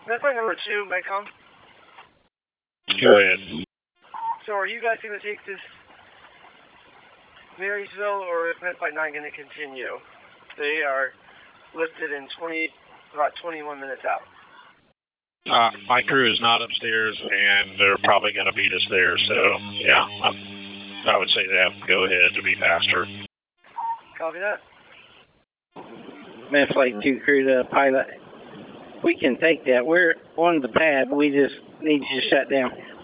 That's my number 2, Metcom. Go ahead. So are you guys going to take this Marysville, or is Met by 9 going to continue? They are listed in about 21 minutes out. My crew is not upstairs, and they're probably going to beat us there. So, yeah, I would say they have to go ahead to be faster. Copy that. Met Flight 2 crew to pilot. We can take that. We're on the pad. We just need you to shut down.